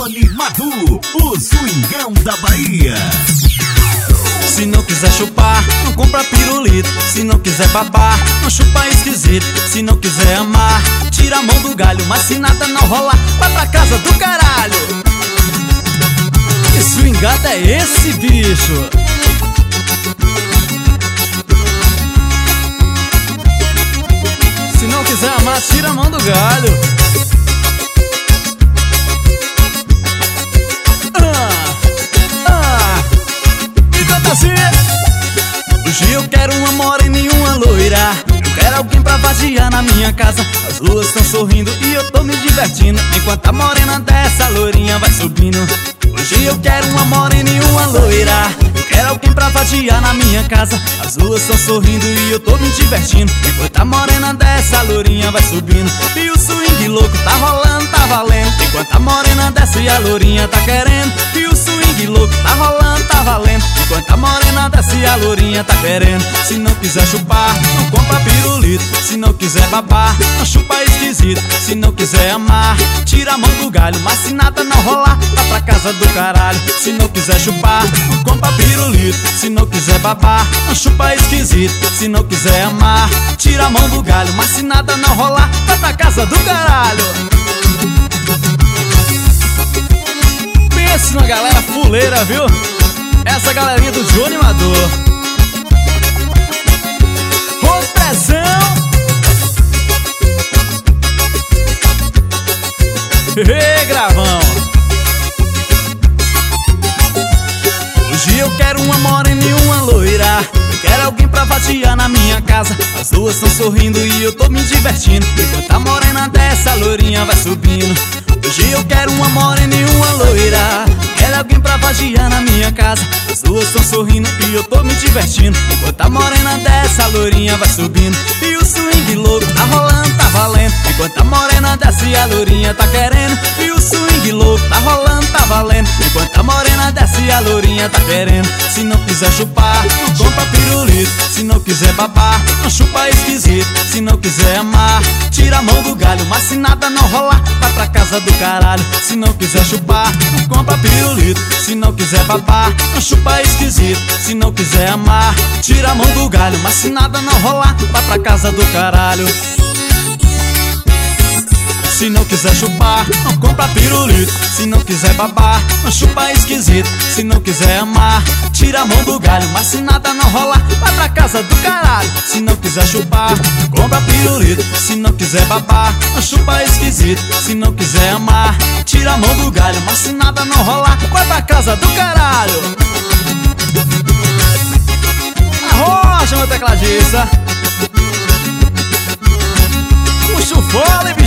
Johnny Madu, o swingão da Bahia. Se não quiser chupar, não compra pirulito. Se não quiser babar, não chupa esquisito. Se não quiser amar, tira a mão do galho. Mas se nada não rolar, vai pra casa do caralho. Que swingado é esse, bicho? Se não quiser amar, tira a mão do galho. Hoje eu quero uma morena e uma loira. Eu quero alguém pra vadiar na minha casa. As luas estão sorrindo e eu tô me divertindo, enquanto a morena dessa loirinha vai subindo. Hoje eu quero uma morena e uma loira. Eu quero alguém pra vadiar na minha casa. As luas estão sorrindo e eu tô me divertindo, enquanto a morena dessa loirinha vai subindo. E o swing louco tá rolando, tá valendo, enquanto a morena desce e a loirinha tá querendo. E o swing louco tá rolando, tá valendo, enquanto a morena desce e a loirinha tá querendo. Se não quiser chupar, não compra pirulito. Se não quiser babar, não chupa esquisito. Se não quiser amar, tira a mão do galho. Mas se nada não rolar, vai pra casa do caralho. Se não quiser chupar, não compra pirulito. Se não quiser babar, não chupa esquisito. Se não quiser amar, tira a mão do galho. Mas se nada não rolar, vai pra casa do caralho. Pense na galera fuleira, viu? Essa galerinha do Johnny Madu. Com pressão. Ei, gravão. Hoje eu quero uma morena e uma loira. Eu quero alguém pra vadiar na minha casa. As duas estão sorrindo e eu tô me divertindo, enquanto a morena dessa loirinha vai subindo. Hoje eu quero uma morena e uma loira. Quero alguém pra vadiar na minha casa. As duas estão sorrindo e eu tô me divertindo, enquanto a morena dessa loirinha vai subindo. E o swing louco tá rolando, tá valendo, enquanto a morena desce e a loirinha tá querendo. E o swing louco tá rolando, tá valendo, enquanto a morena desce e a loirinha tá querendo. Se não quiser chupar, não compra pirulito. Se não quiser babar, não chupa esquisito. Se não quiser amar, tira a mão do galho. Mas se nada não rolar, vai pra casa do caralho. Se não quiser chupar, não compra pirulito. Se não quiser babar, não chupa esquisito. Se não quiser amar, tira a mão do galho. Mas se nada não rolar, vai pra casa do caralho. Se não quiser chupar, não compra pirulito. Se não quiser babar, não chupa esquisito. Se não quiser amar, tira a mão do galho. Mas se nada não rolar, vai pra casa do caralho. Se não quiser chupar, não compra pirulito. Se não quiser babar, não chupa esquisito. Se não quiser amar, tira a mão do galho. Mas se nada não rolar, vai pra casa do caralho. Arrocha, meu tecladista. Puxa o fôlego.